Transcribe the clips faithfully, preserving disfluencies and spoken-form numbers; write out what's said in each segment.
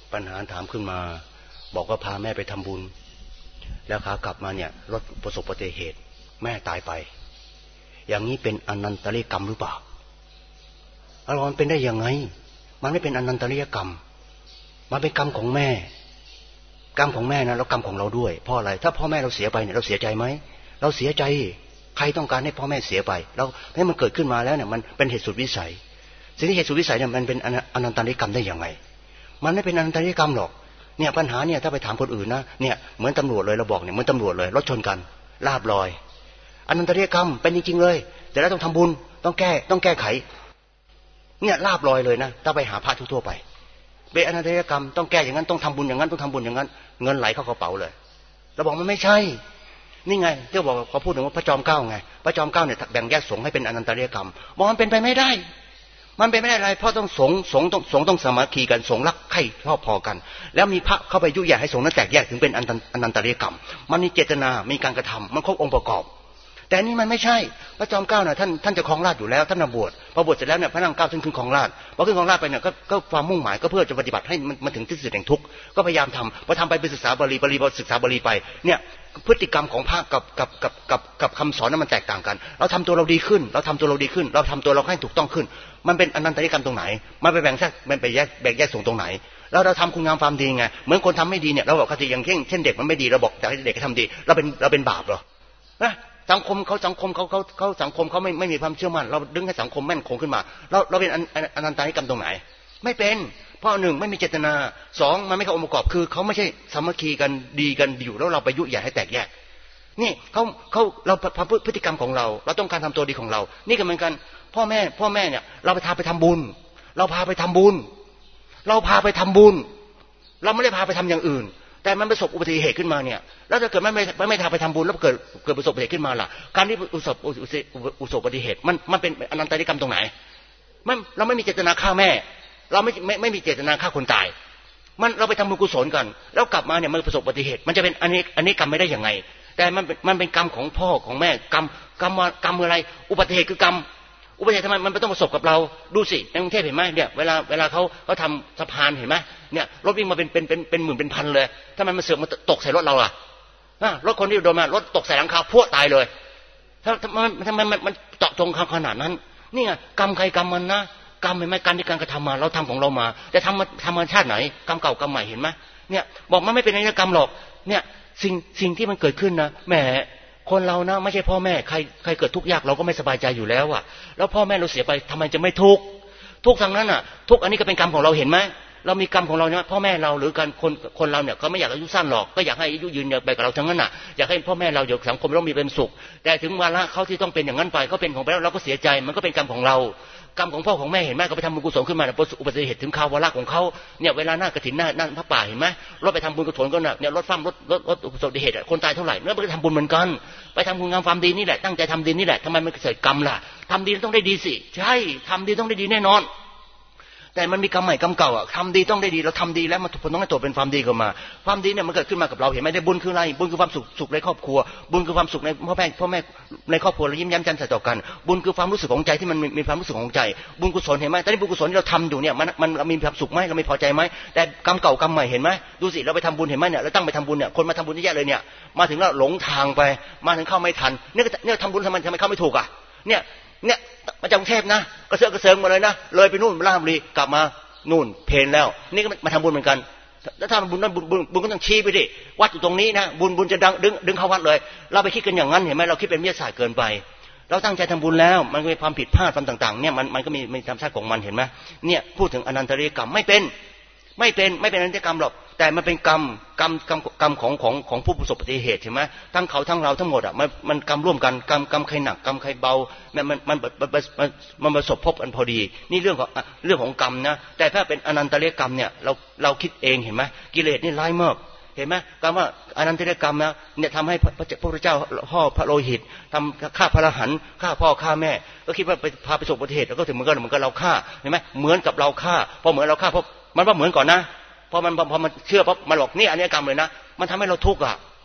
ปัญหาถามขึ้นมาบอกว่าพาแม่ไปทำบุญแล้วขากลับมาเนี่ยรถประสบอุบัติเหตุแม่ตายไปอย่างนี้เป็นอนันตริยกรรมหรือเปล่าอะไรมันเป็นได้ยังไงมันไม่เป็นอนันตริยกรรมมันเป็นกรรมของแม่กรรมของแม่นะแล้วกรรมของเราด้วยเพราะอะไรถ้าพ่อแม่เราเสียไปเนี่ยเราเสียใจไหมเราเสียใจใครต้องการให้พ่อแม่เสียไปเราให้มันเกิดขึ้นมาแล้วเนี่ยมันเป็นเหตุสุดวิสัยสิ่งที่เหตุสุดวิสัยเนี่ยมันเป็นอนันตริยกรรมได้ยังไงมันไม่เป็นอนันตริยกรรมหรอกเนี่ยปัญหาเนี่ยถ้าไปถามคนอื่นนะเนี่ยเหมือนตำรวจเลยเราบอกเนี่ยเหมือนตำรวจเลยรถชนกันลาบลอยอนันตริยกรรมเป็นจริงๆเลยแต่เราต้องทำบุญต้องแก้ต้องแก้ไขเนี่ยลาบลอยเลยนะถ้าไปหาพระทั่วไปเป็นอนันตริยกรรมต้องแก้อย่างนั้นต้องทำบุญอย่างนั้นต้องทำบุญอย่างนั้นเงินไหลเข้ากระเป๋าเลยเราบอกมันไม่ใช่นี่ไงที่บอกเขาพูดถึงว่าพระจอมเกล้าไงพระจอมเกล้าเนี่ยแบ่งแยกสงฆ์ให้เป็นอนันตริยกรรมบอกมันเป็นไปไม่ได้มันเป็นไม่ได้อะไรเพราะต้องสงฆ์สงฆ์ต้องสงฆ์ต้องสามัคคีกันสงฆ์รักใคร่ชอบพอกันแล้วมีพระเข้าไปยุ่ยแย่ให้สงฆ์นั้นแตกแยกถึงเป็นอนันตริยกรรมมันมีเจตนามีการกระทำมันครบองค์ประกอบแต่นี่มันไม่ใช่พระจอมเกล้าน่ะท่านท่านจะครองราชอยู่แล้วท่านบวชพอบวชเสร็จแล้วเนี่ยพระนางเกล้าขึ้นขึ้นครองราชพอขึ้นครองราชไปเนี่ยก็ก็ความมุ่งหมายก็เพื่อจะปฏิบัติให้มันมาถึงที่สุดแห่งทุกข์ก็พยายามทำพอทำไปไปศึกษาบาลีบาลีพอศึกษาบาลีไปเนี่ยพฤติกรรมของพระกับกับกับกับกับคำสอนนั้นมันแตกต่างกันเราทำตัวเราดีขึ้นเราทำตัวเราดีขึ้นเราทำตัวเราให้ถูกต้องขึ้นมันเป็นอนันตริยกรรมตรงไหนมันไปแบ่งแยกมันไปแยกแบ่งแยกส่งตรงไหนแล้วเราทำคุณงามความดีไงเหมือนคนทำไม่ดีเนี่ยเราบอกคติอย่างเช่นเช่นเด็กมันไม่ดีเราบอกอยากให้เด็กทำดีเราเป็นเราเป็นบาปเหรอนะสังคมเขาสังคมเขาเขาเขาสังคมเขาไม่ไม่มีความเชื่อมั่นเราดึงให้สังคมแม่นคงขึ้นมาเราเราเป็นอนันตริยกรรมตรงไหนไม่เป็นเพราะหนึ่งไม่มีเจตนาสองมันไม่เข้าองค์ประกอบคือเขาไม่ใช่สามัคคีกันดีกันอยู่แล้วเราไปยุ่ยแย่ให้แตกแยกนี่เขาเขาเราพฤติกรรมของเราเราต้องการทำตัวดีของเรานี่ก็เหมือนกันพ่อแม่พ่อแม่เนี่ยเราไปพาไปทำบุญเราพาไปทำบุญเราพาไปทำบุญเราไม่ได้พาไปทำอย่างอื่นแต่มันประสบอุบัติเหตุขึ้นมาเนี่ยแล้วถ้าเกิดไม่ไม่ไม่ทาไปทำบุญแล้วเกิดเกิดประสบอุบัติเหตุขึ้นมาล่ะการที่ประสบอุบัติเหตุมันมันเป็นอนันตริยกรรมตรงไหนมันเราไม่มีเจตนาฆ่าแม่เราไม่ไม่ไม่มีเจตนาฆ่าคนตายมันเราไปทำบุญกุศลกันแล้วกลับมาเนี่ยมันประสบอุบัติเหตุมันจะเป็นอันนี้อันนี้กรรมไม่ได้ยังไงแต่มันมันเป็นกรรมของพ่อของแม่กรรมกรรมกรรมอะไรอุบัติเหตุคือกรรมอุบัติเหตุทำไมมันไม่ต้องประสบกับเราดูสิในกรุงเทพเห็นไหมเนี่ยเวลาเวลาเขาเขาทำสะพานเห็นไหมเนี่ยรถวิ่งมาเป็นเป็นเป็นเป็นหมื่นเป็นพันเลยถ้ามันมาเสือกมาตกใส่รถเราล่ะรถคนที่โดนมารถตกใส่หลังคาพัวตายเลยถ้าทำไมทำไมมันมันเจาะจงขนาดนั้นนี่ไงกรรมใครกรรมมันนะกรรมเป็นไหมการที่การกระทำมาเราทำของเรามาแต่ทำมาทำมาชาติไหนกรรมเก่ากรรมใหม่เห็นไหมเนี่ยบอกมันไม่เป็นอนิจจกรรมหรอกเนี่ยสิ่งสิ่งที่มันเกิดขึ้นนะแหมคนเรานะไม่ใช่พ่อแม่ใครใครเกิดทุกข์ยากเราก็ไม่สบายใจอยู่แล้วอ่ะแล้วพ่อแม่เราเสียไปทำไมจะไม่ทุกข์ทุกข์ทางนั้นอ่ะทุกข์อันนี้ก็เป็นกรรมของเราเห็นไหมเรามีกรรมของเราเนี่ยพ่อแม่เราหรือการคนคนเราเนี่ยเขาไม่อยากอายุสั้นหรอกก็อยากให้อายุยืนไปกับเราทั้งนั้นน่ะอยากให้พ่อแม่เราอยู่สังคมเรามีเป็นสุขแต่ถึงวาระเขาที่ต้องเป็นอย่างนั้นไปเขาเป็นของไปแล้วเราก็เสียใจมันก็เป็นกรรมของเรากรรมของพ่อของแม่เห็นไหมก็ไปทำบุญกุศลขึ้นมาเนี่ยอุบัติเหตุถึงคราววาระของเขาเนี่ยเวลาหน้ากฐินหน้าหน้าพระป่าเห็นไหมรถไปทำบุญกุศลก็น่ะเนี่ยรถฟ้ารถรถรถอุบัติเหตุคนตายเท่าไหร่เนี่ยไปทำบุญเหมือนกันไปทำคุณงามความดีนี่แหละตั้งใจทำดีนี่แหละทำไมมันเกิดกรรมล่ะทำดีต้องได้ดีสิใช่ทำดีต้องได้ดีแน่นอนแต่มันมีกรรมใหม่กรรมเก่าอ่ะทำดีต้องได้ดีเราทำดีแล้วมันผลต้องให้ตัวเป็นความดีขึ้นมาความดีเนี่ยมันเกิดขึ้นมากับเราเห็นไหมได้บุญคืออะไรบุญคือความสุขสุขในครอบครัวบุญคือความสุขในพ่อแม่พ่อแม่ในครอบครัวเรายิ้มแย้มแจ่มใสต่อกันบุญคือความรู้สึกของใจที่มันมีความรู้สึกของใจบุญกุศลเห็นไหมแต่ที่บุญกุศลที่เราทำอยู่เนี่ยมันมันเรามีความสุขไหมเราไม่พอใจไหมแต่กรรมเก่ากรรมใหม่เห็นไหมดูสิเราไปทำบุญเห็นไหมเนี่ยเราตั้งไปทำบุญเนี่ยคนมาทำบุญเยอะแยะเลยเนี่ยมาถึงแล้วหลงทางไปมาถึงเข้าไม่ทันเนี่ยเนี่ยทำบุญทำไมทำไมเข้าไม่ถูกอ่ะเนี่ยเนี่ยมาจากกรุงเทพนะกระเซาะกระเซิงมาเลยนะเลยไปนู่นราชบุรีกลับมานู่นเพลนแล้วนี่ก็มาทำบุญเหมือนกันแล้วถ้าบุญนั้นบุญบุญก็ต้องชี้ไปดิวัดอยู่ตรงนี้นะบุญบุญจะดังดึงดึงเข้าวัดเลยเราไปคิดกันอย่างนั้นเห็นไหมเราคิดเป็นวิทยาศาสตร์เกินไปเราตั้งใจทำบุญแล้วมันมีความผิดพลาดความต่างๆเนี่ยมันมันก็มีมีธรรมชาติของมันเห็นไหมเนี่ยพูดถึงอนันตริยกรรมไม่เป็นไม่เป็นไม่เป็นอนันตริยกรรมหรอกแต่มันเป็นกรรมกรรมกรรมกรรมของของของผู้ประสบอุบัติเหตุใช่ไหมทั้งเขาทั้งเราทั้งหมดอ่ะมันมันกรรมร่วมกันกรรมกรรมใครหนักกรรมใครเบามันมันมันมันมันประสบพบกันพอดีนี่เรื่องของเรื่องของกรรมนะแต่ถ้าเป็นอนันตริยกรรมเนี่ยเราเราคิดเองเห็นไหมกิเลสนี่ร้ายมากเห็นไหมคำว่าอนันตริยกรรมนะเนี่ยทำให้พระพุทธเจ้าห่อพระโลหิตทำฆ่าพระอรหันต์ฆ่าพ่อฆ่าแม่ก็คิดว่าไปพาไปประสบอุบัติเหตุแล้วก็ถึงเหมือนกันเหมือนกับเราฆ่าเห็นไหมเหมือนกับเราฆ่าพอเหมือนเราฆ่าเพราะมันว่าเหมือนก่อนนะพอมันพอมันเชื่อปั๊บมันบอกนี่อันนี้กรรมเลยนะมันทำให้เราทุกข์อ่ะ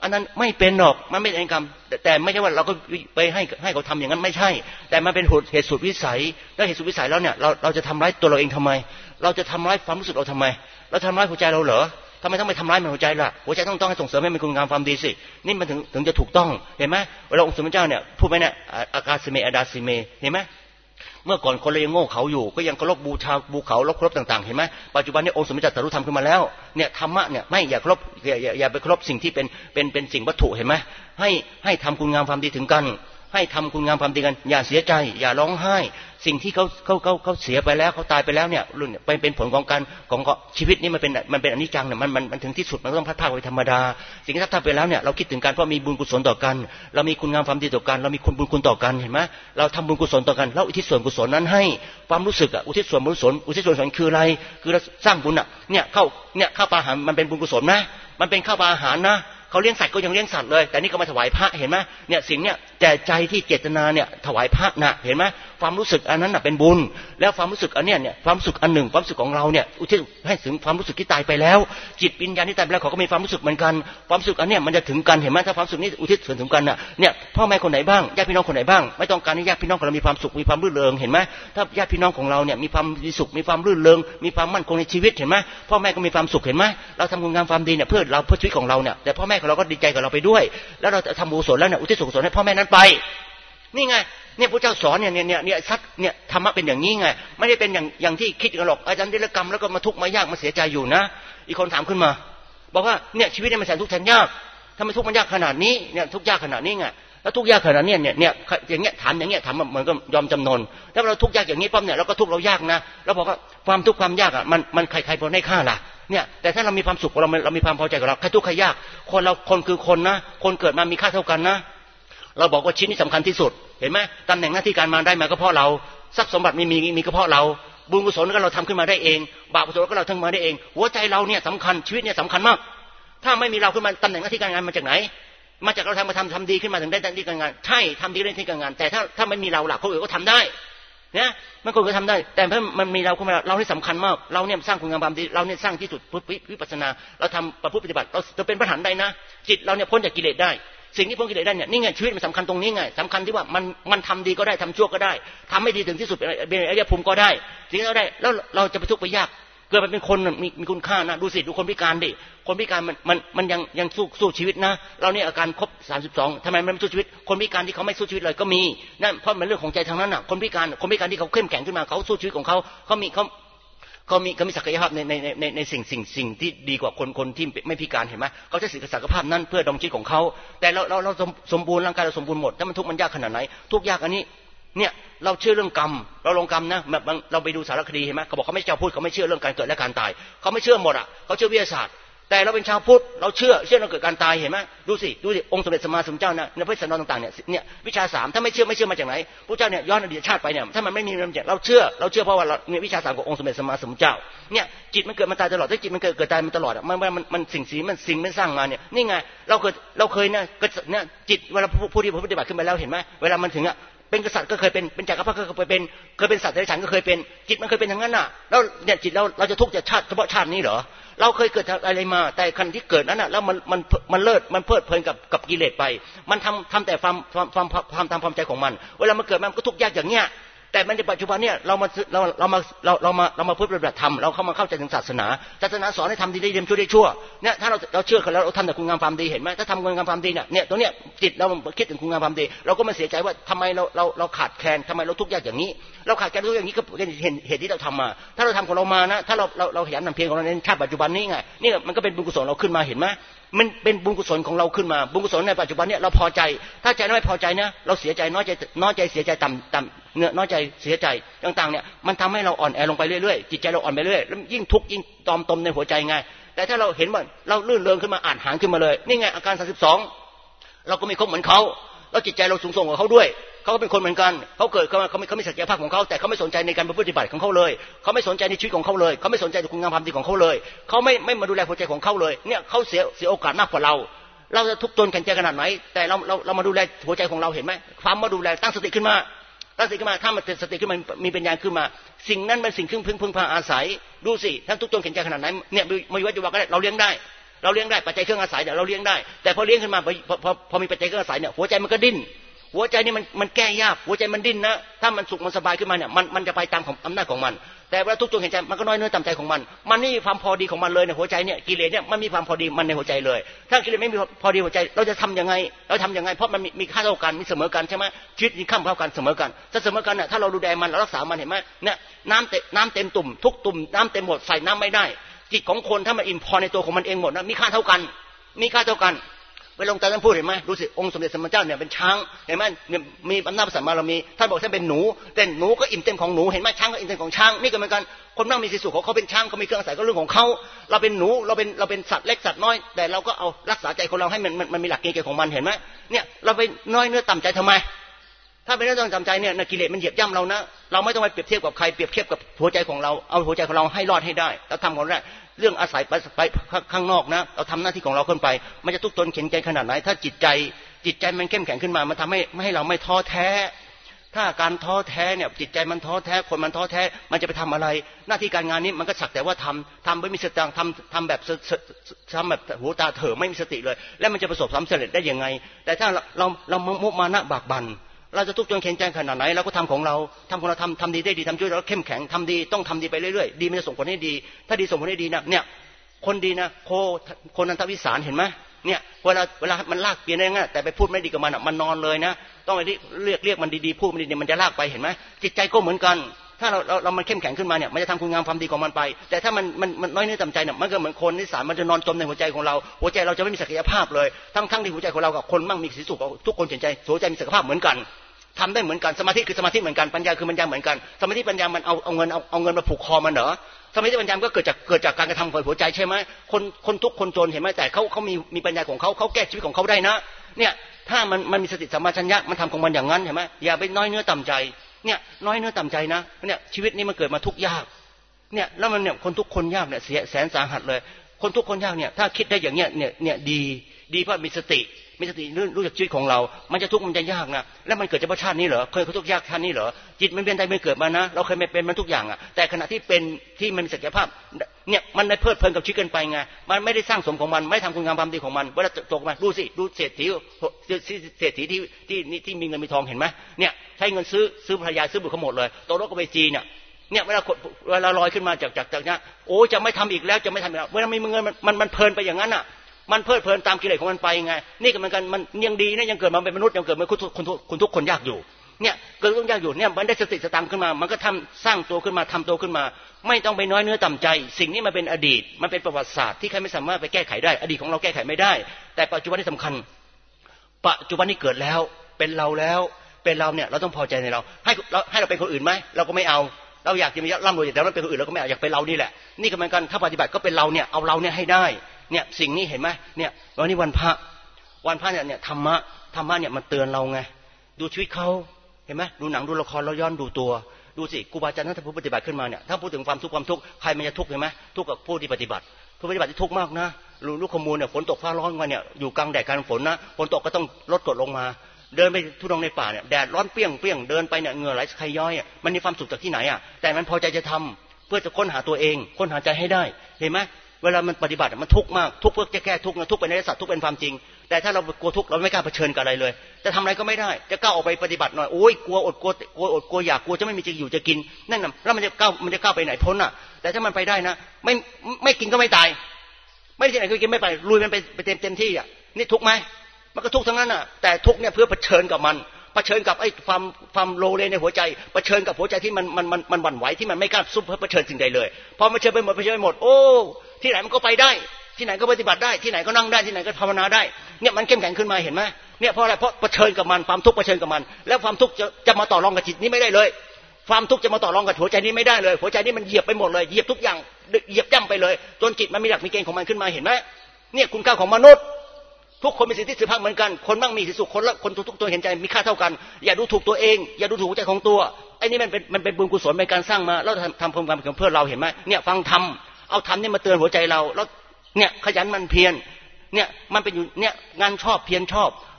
อันนั้นไม่เป็นหรอกมันไม่เป็นกรรมแต่ไม่ใช่ว่าเราก็ไปให้ให้เขาทำอย่างนั้นไม่ใช่แต่มันเป็นเหตุสุดวิสัยแล้วเหตุสุดวิสัยแล้วเนี่ยเราเราจะทำร้ายตัวเราเองทำไมเราจะทำร้ายความรู้สึกเราทำไมเราทำร้ายหัวใจเราเหรอทำไมต้องไปทำร้ายมันหัวใจล่ะหัวใจต้องต้องให้ส่งเสริมให้มันคุณงามความดีสินี่มันถึงถึงจะถูกต้องเห็นไหมเวลาองค์สมเด็จเจ้าเนี่ยพูดไปเนี่ยอากาศเมอดาสิเมเห็นไหมเมื่อก่อนคนเรายังโง่เขาอยู่ก็ยังเคารพบูชาบูเขาเคารพต่างๆเห็นไหมปัจจุบันนี้องค์สมเด็จเจ้าตรัสรู้ธรรมขึ้นมาแล้วเนี่ยธรรมะเนี่ยไม่อย่าเคารพอย่าอย่าอย่าไปเคารพสิ่งที่เป็นเป็นเป็นสิ่งวัตถุเห็นไหมให้ให้ทำคุณงามความดีถึงกันให้ทำคุณงามความดีกันอย่าเสียใจอย่าร้องไห้สิ่งที่เขาเขาเขาเขาเสียไปแล้วเขาตายไปแล้วเนี่ยรุ่นเป็นเป็นผลของการของชีวิตนี้มันเป็นมันเป็นอนิจจังเนี่ยมันมันมันถึงที่สุดมันต้องพัดพาไปธรรมดาสิ่งที่ทำไปแล้วเนี่ยเราคิดถึงกันเพราะมีบุญกุศลต่อกันเรามีคุณงามความดีต่อกันเรามีคุณบุญคุณต่อกันเห็นไหมเราทำบุญกุศลต่อกันแล้วอุทิศส่วนกุศลนั้นให้ความรู้สึกอ่ะอุทิศส่วนบุญกุศลอุทิศส่วนกุศลคืออะไรคือเราสร้างบุญอ่ะเนี่ยเข้าเนี่ยข้าวปลาอาหารมันเป็นบุญกุศลนะมันเป็นข้าวปลาอาหารนะเขาเลี้ยงสัตว์ก็ยังเลี้ยงสัตว์เลยแต่นี่ก็มาถวายพระเห็นไหมเนี่ยสิ่งเนี่ยแต่ใจที่เจตนาเนี่ยถวายพระน่ะเห็นไหมความรู้สึกอันนั้นน่ะเป็นบุญแล้วความรู้สึกอันเนี้ยเนี่ยความรู้สึกอันหนึ่งความรู้สึกของเราเนี่ยอุทิศให้ถึงความรู้สึกที่ตายไปแล้วจิตวิญญาณที่ตายไปแล้วเขาก็มีความรู้สึกเหมือนกันความรู้สึกอันเนี้ยมันจะถึงกันเห็นไหมถ้าความรู้สึกนี้อุทิศส่วนถึงกันน่ะเนี่ยพ่อแม่คนไหนบ้างญาติพี่น้องคนไหนบ้างไม่ต้องการให้ญาติพี่น้องของเรามีความสุขมีความรื่นเริงเห็นไหมถ้าญาติพี่น้องของเราเนี่ยมีความมีสุขมีความรื่นเริงมีความมั่นคงในชีวิตเห็นไหมพ่อแม่ก็มีความสุขเห็นไหมเราทำคุณงามความดีเนี่ยเพื่อเราเพื่อชีวิตของเราเนี่ยแต่พ่อแม่ของเราก็ดีใจกับเราไปด้วยแล้วเราทำบุญกุศลแล้วเนี่ยอุทิศส่วนกุศลให้พ่อแม่นั้นไปนี่ไงเนี่ยพระเจ้าสอนเนี่ยเนี่ยเนี่ยเนี่ยซัดเนี่ยธรรมะเป็นอย่างนี้ไงไม่ได้เป็นอย่างอย่างที่คิดกันหรอกอาจารย์นิรกรรมแล้วก็มาทุกข์มายากมาเสียใจอยู่นะอีกคนถามขึ้นมาบอกว่าเนี่ยชีวิตเนี่ยมันแสนทุกข์แสนยากทำไมทุกข์มันยากขนาดนี้เนี่ยทุกข์ยากขนาดนี้ไงแล้วทุกข์ยากขนาดนี้เนี่ยเนี่ยอย่างเงี้ยถามอย่างเงี้ยถามเหมือนก็ยอมจำนนถ้าเราทุกข์ยากอย่างนี้ปั๊บเนี่ยเราก็ทุกข์เรายากนะแล้วบอกว่าความทุกข์ความยากอ่ะมันมันใครๆพอได้ค่าล่ะเนี่ยแต่ถ้าเรามีความสุขเราเรามีความพอใจกับเราใครทุกข์ใครยากคนเราคนคือคนนะคนเกิดมามีค่าเท่ากันนะเราบอกว่าชิ้นนี้สำคัญที่สุดเห็นไหมตำแหน่งหน้าที่การมาได้มาก็เพราะเราทรัพย์สมบัติมีมีมีก็เพราะเราบุญกุศลก็เราทำขึ้นมาได้เองบาปกุศลก็เราทำมาได้เองหัวใจเราเนี่ยสำคัญชีวิตเนี่ยสำคัญมากถ้าไม่มีเราขึ้นมาตำแหน่งหน้าที่การงานมาจากไหนมาจากเราทำมาทำทำดีขึ้นมาถึงได้หน้าที่การงานใช่ทำดีได้หน้าที่การงานแต่ถ้าถ้าไม่มีเราหลักคนอื่นก็ทำได้เนี่ยมันคนก็ทำได้แต่เพราะมันมีเราขึ้นมาเราที่สำคัญมากเราเนี่ยสร้างคุณงามความดีเราเนี่ยสร้างที่สุดวิปัสสนาเราทำประพฤติปฏิบัติเราจะเป็นพระอรหันต์ได้นะจิตเราเนี่ยพ้นจากกิเลสได้สิ่งที่พ้นกิเลสได้เนี่ยนี่ไงชีวิตมันสำคัญตรงนี้ไงสำคัญที่ว่ามันมันทำดีก็ได้ทำชั่วก็ได้ทำไม่ดีถึงที่สุดเป็นอริยภูมิก็ได้สิ่งที่เราได้แล้วเราจะไปทุกข์ไปยากเกิดมันเป็นคนมีมีคุณค่านะดูสิดูคนพิการดิคนพิการมันมันมันยังยังสู้สู้ชีวิตนะเราเนี่ยอาการครบสามสิบสองทำไมมันไม่สู้ชีวิตคนพิการที่เขาไม่สู้ชีวิตเลยก็มีนั่นเพราะมันเรื่องของใจทางนั้นน่ะคนพิการคนพิการที่เขาเข้มแข็งขึ้นมาเขาสู้ชีวิตของเขาเขามีเขาเขามีเขามีศักยภาพในในในในสิ่งสิ่งสิ่งที่ดีกว่าคนคนที่ไม่พิการเห็นไหมเขาใช้ศักยภาพนั้นเพื่อดำรงชีวิตของเขาแต่เราเราเราสมบูรณ์ร่างกายเราสมบูรณ์หมดถ้ามันทุกข์มันยากขนาดไหนทุกข์ยากอันนี้เนี่ยเราเชื่อเรื่องกรรมเราลงกรรมนะแบบเราไปดูสารคดีเห็นไหมเขาบอกเขาไม่เจ้าพูดเขาไม่เชื่อเรื่องการเกิดและการตายเขาไม่เชื่อหมดอ่ะเขาเชื่อวิทยาศาสตร์แต่เราเป็นชาวพุทธเราเชื่อเชื่อเรื่องเกิดการตายเห็นไหมดูสิดูสิองค์สมเด็จสัมมาสัมพุทธเจ้านะในพระสันดรต่างๆเนี่ยเนี่ยวิชาสามถ้าไม่เชื่อไม่เชื่อมาจากไหนพระเจ้าเนี่ยย้อนอดีตชาติไปเนี่ยถ้ามันไม่มีเราเชื่อเราเชื่อเพราะว่าเราเนี่ยวิชาสามขององค์สมเด็จสัมมาสัมพุทธเจ้าเนี่ยจิตมันเกิดมันตายตลอดถ้าจิตมันเกิดเกิดตายมันตลอดมันมันมันสิ่งสีมันสิ่งมันสร้างมาเนี่ยนี่ไงเราเคยเราเคยเนี่ยเนี่ยจิตเวลาผู้ที่ปฏิบัติขึ้นไปแล้วเห็นไหมเวลามันถึงอ่ะเป็นกษัตริย์ก็เคยเป็นเป็นจักรพรรดิก็เคยเป็นเคยเป็นสัตว์เดรัจฉานก็เคยเป็นจิตมันเคยเป็นอย่างนั้นน่ะแล้วเนี่ยจิตเราเราจะทุกข์จากชาติเฉพาะชาตินี้เหรอเราเคยเกิดอะไรมาแต่คันที่เกิดนั้นน่ะแล้วมันมันมันเลิศมันเพลิดเพลินกับกับกิเลสไปมันทำทำแต่ความความความความตามความใจของมันเวลามันเกิดมันก็ทุกข์ยากอย่างเงี้ยแต่ในปัจจุบันเนี่ยเรามาเราเรามาเราเรามาเรามาพูดปฏิบัติธรรมเราเข้ามาเข้าใจถึงศาสนาศาสนาสอนให้ทำดีได้ดีชั่วได้ชั่วเนี่ยถ้าเราเราเชื่อกันแล้วเราทำแต่คุณงามความดีเห็นไหมถ้าทำคุณงามความดีเนี่ยเนี่ยตรงเนี้ยจิตเราคิดถึงคุณงามความดีเราก็มาเสียใจว่าทำไมเราเราเราขาดแคลนทำไมเราทุกข์ยากอย่างนี้เราขาดแคลนทุกข์อย่างนี้ก็เป็นเหตุที่เราทำมาถ้าเราทำของเรามานะถ้าเราเราเราขยันทำเพียรของเราในชาติปัจจุบันนี้ไงนี่มันก็เป็นบุญกุศลเราขึ้นมาเห็นไหมมันเป็นบุญกุศลของเราขึ้นมาบุญกุศลในปัจจุบันเนี่ยเราพอใจถ้าใจไม่พอใจนะเราเสียใจน้อยใจน้อยใจเสียใจต่ำต่ำเนื้อน้อยใจเสียใจต่างๆเนี่ยมันทำให้เราอ่อนแอลงไปเรื่อยๆจิตใจเราอ่อนไปเรื่อยแล้วยิ่งทุกข์ยิ่งตอมตมในหัวใจไงแต่ถ้าเราเห็นว่าเราลื่นเริงขึ้นมาอ่านหางขึ้นมาเลยนี่ไงอาการสามสิบสองเราก็มีครบเหมือนเขาแล้วจิตใจเราสูงส่งกว่าเขาด้วยเขาก็เป็นคนเหมือนกันเขาเกิดเขาเขาไม่เขาไม่ศักยภาพของเขาแต่เขาไม่สนใจในการปฏิบัติของเขาเลยเขาไม่สนใจในชีวิตของเขาเลยเขาไม่สนใจในคุณงามความดีของเขาเลยเขาไม่ไม่มาดูแลหัวใจของเขาเลยเนี่ยเขาเสียเสียโอกาสมากกว่าเราเราจะทุกข์จนแข็งใจขนาดไหนแต่เราเราเรามาดูแลหัวใจของเราเห็นไหมความมาดูแลตั้งสติขึ้นมาตั้งสติขึ้นมาถ้ามันสติขึ้นมามีปัญญาขึ้นมาสิ่งนั้นเป็นสิ่งพึ่งพึ่งพาอาศัยดูสิท่านทุกข์จนแข็งใจขนาดไหนเนี่ยมีวิวัฒน์วาก็ได้เราเลี้ยงได้เราเลี้ยงได้ปัจจัยเครื่องอาศัยเนี่ยเราเลี้ยงได้แต่พอเลี้ยงขึ้นมาพอพอพอมีปัจจัยเครื่องอาศัยเนี่ยหัวใจมันก็ดิ้นหัวใจนี่มันมันแก้ยากหัวใจมันดิ้นนะถ้ามันสุขมันสบายขึ้นมาเนี่ยมันมันจะไปตามของอำนาจของมันแต่เวลาทุกตัวเห็นใจมันก็น้อยเนื้อต่ำใจของมันมันนี่มีความพอดีของมันเลยในหัวใจเนี่ยกิเลสเนี่ยมันมีความพอดีมันในหัวใจเลยถ้ากิเลสไม่มีพอดีหัวใจเราจะทำยังไงเราทำยังไงเพราะมันมีมีค่าเท่ากันมีเสมอกันใช่ไหมชีวิตมีค่าเท่ากันเสมอกันถ้าเสมอกันเนี่ยถ้าเราดูแลมันเรารักษามันเห็นไหมเนี่ยน้ำเต็มน้ำเต็มตุ่มทุกตุ่มน้ำเต็มหมดใส่น้ำไม่ได้จิตของคนถ้ามันอิ่มพอในตัวของมันเองหมดนะมีค่าเท่ากันมีค่าเท่ากันไปลงตาท่านพูดเห็นไหมดูสิองค์สมเด็จสมมาเจ้าเนี่ยเป็นช้างเห็นไหมมีอำนาจประสาทบารมีท่านบอกท่านเป็นหนูแต่หนูก็อิ่มเต็มของหนูเห็นไหมช้างก็อิ่มเต็มของช้างนี่ก็เหมือนกันคนนั่งมีสิสุขของเขาเป็นช้างเขามีเครื่องอาศัยก็เรื่องของเขาเราเป็นหนูเราเป็นเราเป็นสัตว์เล็กสัตว์น้อยแต่เราก็เอารักษาใจของเราให้มันมันมีหลักเกณฑ์ของมันเห็นไหมเนี่ยเราไปน้อยเนื้อต่ำใจทำไมถ้าเป็นเรื่องต่ำใจเนี่ยกิเลสมันเหยียบย่ำเรานะเราไม่ต้องไปเปรียบเทียบกับใครเปรียบเทียบกับหัวใจของเราเอาหัวใจของเราให้รอดให้ได้เราทำของเราเรื่องอาศัยไปไปข้างนอกนะเราทำหน้าที่ของเราขึ้นไปมันจะทุกข์ทนเข็นใจขนาดไหนถ้าจิตใจจิตใจมันเข้มแข็งขึ้นมามันทำให้ไม่ให้เราไม่ท้อแท้ถ้าการท้อแท้เนี่ยจิตใจมันท้อแท้คนมันท้อแท้มันจะไปทำอะไรหน้าที่การงานนี้มันก็สักแต่ว่าทำทำไม่มีสติทำทำแบบทำแบบหูตาเถอไม่มีสติเลยแล้วมันจะประสบความสำเร็จได้ยังไงแต่ถ้าเราเรามุมานะบากบั่นเราจะทุกข์จนเข็นใจขนาดไหนเราก็ทำของเราทำของเราทำทำดีได้ดีทำช่วยเราเข้มแข็งทำดีต้องทำดีไปเรื่อยๆดีมันจะส่งผลให้ดีถ้าดีส่งผลให้ดีนะเนี่ยคนดีนะโคคนนันทวิสารเห็นไหมเนี่ยเวลาเวลามันลากเปลี่ยนได้ง่ายแต่ไปพูดไม่ดีกับมันอ่ะมันนอนเลยนะต้องไปเรียกเรียกมันดีๆพูดมันดีๆมันจะลากไปเห็นไหมจิตใจก็เหมือนกันถ้าเราเราเรามันเข้มแข็งขึ้นมาเนี่ยมันจะทำคุณงามความดีของมันไปแต่ถ้ามันมันมันน้อยเนื้อต่ำใจเนี่ยมันก็เหมือนคนนิสานมันจะนอนจมในหัวใจของเราหัวใจเราจะไม่มีศักยภาพเลยทั้งทั้งที่หัวใจของเรากับคนมั่งมีสีสุขทุกคนเห็นใจหัวใจมีศักยภาพเหมือนกันทำได้เหมือนกันสมาธิคือสมาธิเหมือนกันปัญญาคือปัญญาเหมือนกันสมาธิปัญญามันเอาเอาเงินเอาเอาเงินมาผูกคอมันเหรอสมาธิปัญญาก็เกิดจากเกิดจากการกระทำของหัวใจใช่ไหมคนคนทุกคนจนเห็นไหมแต่เขาเขามีมีปัญญาของเขาเขาแก้ชีวิตของเขาได้นะเนี่ยถ้ามันมันมีสติสัมปชัญญะมันทำของมันอย่างนั้นเห็นไหมอย่าไปน้อยเนื้อต่ำใจเนี่ยน้อยเนื้อต่ำใจนะเนี่ยชีวิตนี้มันเกิดมาทุกข์ยากเนี่ยแล้วมันเนี่ยคนทุกคนยากเนี่ยเสียแสนสาหัสเลยคนทุกคนยากเนี่ยถ้าคิดได้อย่างเนี้ยเนี่ยเนี่ยดีดีเพราะมีสติมีสติรู้จักชีวิตของเรามันจะทุกข์มันจะยากนะแล้วมันเกิดจากชาตินี้เหรอเคยเขาทุกข์ยากชาตินี้เหรอจิตมันเป็นใจไม่เกิดมานะเราเคยไม่เป็นมันทุกอย่างอ่ะแต่ขณะที่เป็นที่มันมีศักยภาพเนี่ยมันได้เพลิดเพลินกับชีวิตเกินไปไงมันไม่ได้สร้างสมของมันไม่ทำคุณงามความดีของมันเวลาตกมาดูสิดูเศรษฐีเศรษฐีที่ที่ที่มีเงินมีทองเห็นไหมเนี่ยใช้เงินซื้อซื้อภรรยาซื้อบุตรเขาหมดเลยตกรถก็ไปจีนเนี่ยเนี่ยเวลาเวลาลอยขึ้นมาจากจากจากเนี้ยโอ้จะไม่ทำอีกแล้วจะไม่ทำอีกแล้วเวลามีเงินมันมันเพลินไปอย่างนั้นอ่ะมันเพลิดเพลินตามกิเลสของมันไปไงนี่ก็เหมือนกันมันยังดีนะยังเกิดมาเป็นมนุษย์ยังเกิดมาคุณทุกคนคุณทุกคนยากอยู่เนี่ยเกิดต้องยากอยู่เนี่ยมันได้สติสตังขึ้นมามันก็ทำสร้างตัวขึ้นมาทำตัวขึ้นมาไม่ต้องไปน้อยเนื้อต่ำใจสิ่งนี้มันเป็นอดีตมันเป็นประวัติศาสตร์ที่ใครไม่สามารถไปแก้ไขได้อดีตของเราแก้ไขไม่ได้แต่ปัจจุบันที่สำคัญปัจจุบันนี้เกิดแล้วเป็นเราแล้วเป็นเราเนี่ยเราต้องพอใจในเราให้เราให้เราเป็นคนอื่นไหมเราก็ไม่เอาเราอยากจะมีร่ำรวยแต่เราเป็นคนอื่นเราก็ไม่อยากเป็นเรานี่แหละนี่ก็เหมือนกันถ้าปฏิบัติก็เป็นเราเนี่ยเอาเราเนี่ยให้ได้เนี่ยสิ่งนี้เห็นไหมเนี่ยวันนี้วันพระวันพระเนี่ยเนี่ยธรรมะธรรมะเนี่ยมันเตือนเราไงดูชีวิตเขาเห็นไหมดูหนังดูละครเราย้อนดูตัวดูสิครูบาอาจารย์ท่านผู้ปฏิบัติขึ้นมาเนี่ยถ้าพูดถึงความทุกข์ความทุกข์ใครมันจะทุกข์เห็นไหมทุกข์กับผู้ที่ปฏิบัติผู้ปฏิบัติที่ทุกข์มากนะรู้ลูกขมูลเนี่ยฝนตกฟ้าร้อนมาเนี่ยอยู่กลางแดดกลางฝนนะฝนตกก็ต้องลดกดลงมาเดินไปทุดงในป่าเนี่ยแดดร้อนเปรี้ยงเปรี้ยงเดินไปเนี่ยเหงื่อไหลใครย้อยอ่ะมันมีความสุขจากที่ไหนอ่ะแต่มันพอใจจะทำเพื่อจะค้นหาตัวเองค้นหาใจให้ได้เห็นไหมเวลามันปฏิบัติมันทุกข์มากทุกข์เพื่อจะแก้ทุกข์นะทุกข์เป็นในสัตว์ทุกข์เป็นความจริงแต่ถ้าเรากลัวทุกข์เราไม่กล้าเผชิญกับอะไรเลยจะทำอะไรก็ไม่ได้จะก้าวออกไปปฏิบัติหน่อยโอ้ยกลัวอดกลัวกลัวอดกลัวอยากกลัวจะไม่มีจะอยู่จะกินนั่นน่ะแล้วมันจะก้าวมันจะก้าวไปไหนพ้นอ่ะแต่ถ้ามันไปได้นะไม่ไม่กินก็ไม่ตายไม่ที่ไหนก็กินไม่ไปลุยมันไปไปเต็มเต็มที่อ่ะนี่ทุกข์ไหมมันก็ทุกข์ทั้งนั้นอ่ะแต่ทุกข์เนี่ยเพื่อเผชิญกับมันเผชิญกับไอ้ความความโลเลในหัวใจเผชิญกับหัวใจที่มันมันมันมันหวั่นไหวที่มันไม่กล้าสู้เพื่อเผชิญสิ่งใดเลยพอเผชิญไปหมดเผชิญไปหมดโอ้ที่ไหนมันก็ไปได้ที่ไหนก็ปฏิบัติได้ที่ไหนก็นั่งได้ที่ไหนก็ภาวนาได้เนี่ยมันเข้มแข็งขึ้นมาเห็นไหมเนี่ยเพราะอะไรเพราะเผชิญกับมันความทุกข์เผชิญกับมันแล้วความทุกข์จะจะมาต่อรองกับจิตนี้ไม่ได้เลยความทุกข์จะมาต่อรองกับหัวใจนี้ไม่ได้เลยหัวใจนี้มันเหยียบไปหมดเลยเหยียบทุกอย่างเหยียบย่ำไปเลยจนจิตมันมีหลักมีเกณฑ์ของมันขึ้นมาเห็นไหมเนี่ยคุณค่าของมนุษย์ทุกคนมีสิทธิเสรีภาพเหมือนกันคนบ้างมีสิทธิสุขคนละคนทุกตัวเห็นใจมีค่าเท่ากันอย่าดูถูกตัวเองอย่าดูถูกหัวใจของตัวไอ้นี่มันเป็นมันเป็นบุญกุศลเป็นการสร้างมาแล้วทำทำความเพื่อเราเห็นไหมเนี่ยฟังธรรมเอาธรรมนี่มาเตือนหัวใจเราแล้วเนี่ยขยันมันเพียรเนี่ยมันเป็นอยู่เนี่ยงานชอบเพียรชอบ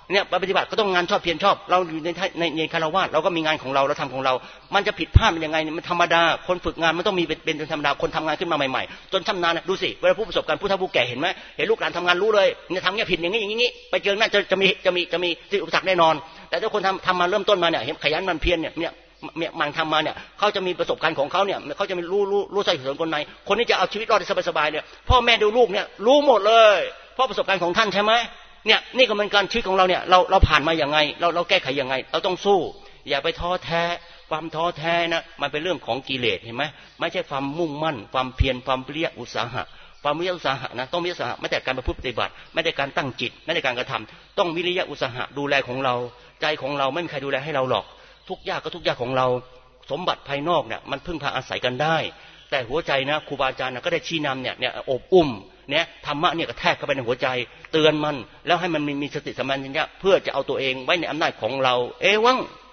เนี่ยปฏิบัติก็ต้องงานชอบเพียรชอบเราอยู่ในในในคารวะเราก็มีงานของเราเราทำของเรามันจะผิดพลาดมันยังไงมันธรรมดาคนฝึกงานมันต้องมีเป็นเป็นธรรมดาคนทำงานขึ้นมาใหม่ๆจนชำนาญนะดูสิเวลาผู้ประสบการณ์ผู้เฒ่าผู้แก่เห็นไหมเห็นลูกหลานทำงานรู้เลยเนี่ยทำเนี่ยผิดอย่างนี้อย่างนี้ไปเจอหน้าจะจะมีจะมีจะมีสิ่งอุปสรรคแน่นอนแต่ถ้าคนทำทำมาเริ่มต้นมาเนี่ยเห็นขยันมันเพียรเนี่ยเนี่ยมันทำมาเนี่ยเขาจะมีประสบการณ์ของเขาเนี่ยเขาจะมีรู้รู้รู้ใส่เหตุผลในคนที่จะเอาชีวิตรอดได้สบายๆเนี่ยพ่อแม่ดูลูกเนี่ยรู้หมดเลยเพราะประสบการณ์ของท่านใช่ไหมเนี่ยนี่ก็เป็นการชีวิตของเราเนี่ยเราเราผ่านมาอย่างไงเราเราแก้ไขยังไงเราต้องสู้อย่าไปท้อแท้ความท้อแท้นะมันเป็นเรื่องของกิเลสเห็นไหมไม่ใช่ความมุ่งมั่นความเพียรความเพียรอุตสาหะความวิริยะอุตสาหะนะต้องมีอุตสาหะไม่แต่การประพฤติปฏิบัติไม่ได้การตั้งจิตไม่ได้การกระทำต้องวิริยะอุตสาหะดูแลของเราใจของเราไม่มีใครดูแลให้เราหรอกทุกยากก็ทุกยากของเราสมบัติภายนอกเนี่ยมันพึ่งพาอาศัยกันได้แต่หัวใจนะครูบาอาจารย์นะก็ได้ชี้นำเนี่ยเนี่ยอบอุ้มเนี่ยธรรมะเนี่ยกระแทกเข้าไปในหัวใจเตือนมันแล้วให้มันมีสติสัมปชัญญะเพื่อจะเอาตัวเองไว้ในอำนาจของเราเอวัง